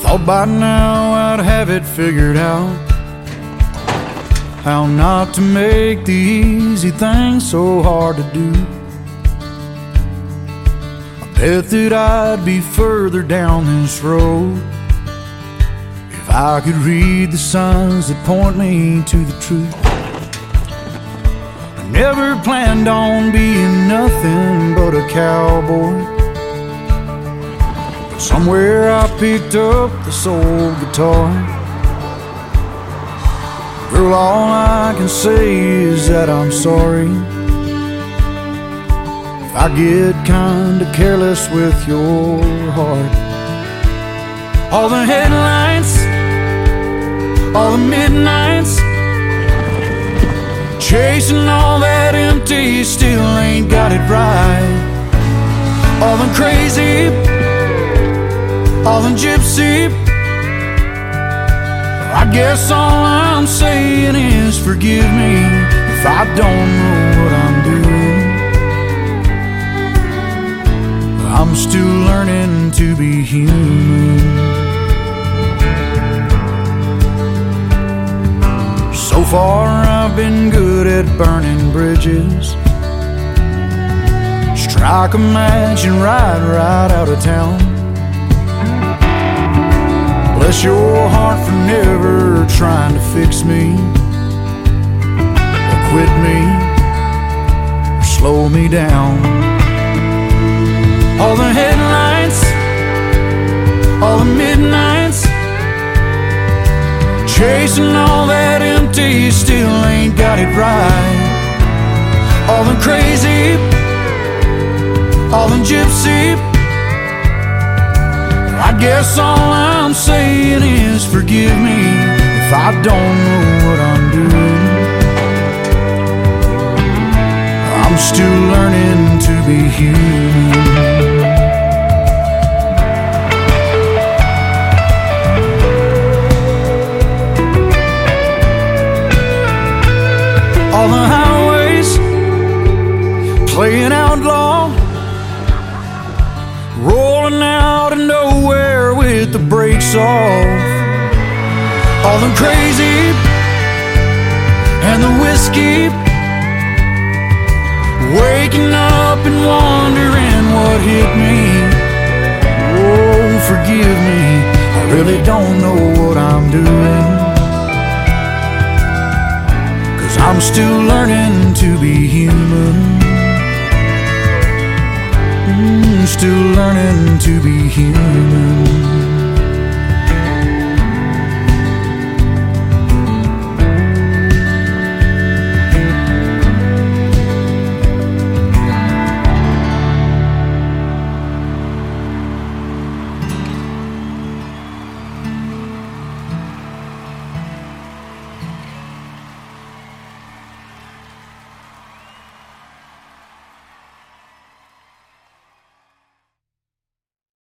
Thought by now I'd have it figured out, how not to make the easy things so hard to do. I bet that I'd be further down this road if I could read the signs that point me to the truth. I never planned on being nothing but a cowboy, but somewhere I picked up this old guitar. Girl, all I can say is that I'm sorry if I get kinda careless with your heart. All the headlights, all the midnights, chasing all that empty, still ain't got it right. All the crazy, all the gypsy, I guess all I'm saying is forgive me if I don't know what I'm doing. I'm still learning to be human. So far I've been good at burning bridges, strike a match and ride right out of town. Bless your heart for never trying to fix me, or quit me, or slow me down. All the headlights, all the midnights, chasing all that empty, still ain't got it right. All the crazy, all the gypsy, I guess all I'm saying is forgive me if I don't know what I'm doing. I'm still learning to be human. All the highways playing outlaw, rolling out of nowhere with the brakes off. All the crazy and the whiskey, waking up and wondering what hit me. Oh, forgive me, I really don't know what I'm doing, 'cause I'm still learning to be human. Still learning to be human.